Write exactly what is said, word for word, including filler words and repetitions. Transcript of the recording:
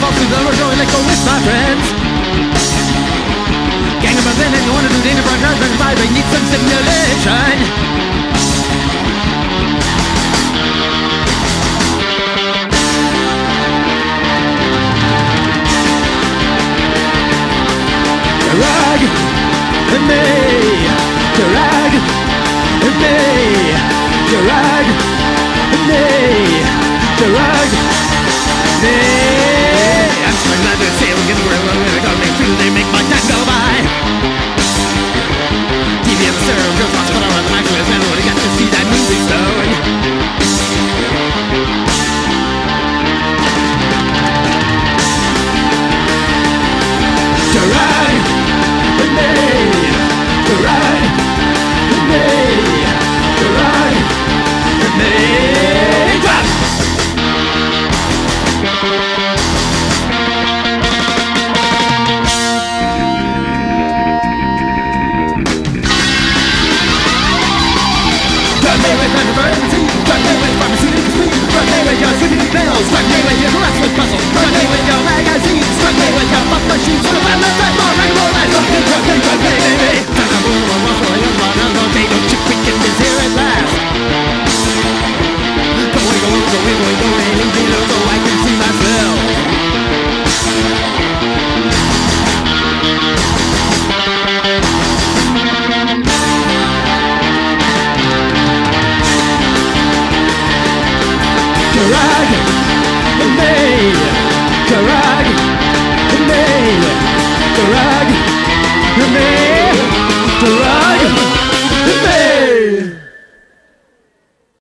false to the road, let go with my friends. Gang of Berlin and you wanna do danger for drugs and vibe, I need some stimulation. Drag me, drag me, drag me, drag me. I'm so glad to see we're getting where we're gonna make through. They make my time go by. T V and the stereo girls watch what I run the microwave. Never would've got to see that movie stone. Drag me, drag me, drag me, drop. Drug me with emergency, drug me with pharmaceutical speed, drug me with your city bills, drug me with your harassment puzzle, drug me with your magazines, drug me with your fuck machines, full of endless and more regular life, drug me, drug me, drug me, baby. Time to move on, walk away, you're on another day, don't you freaking miss here at last. Go away, go away, go away, go away, go away, leave me alone so I can see myself. Drag me, drag me, drag me.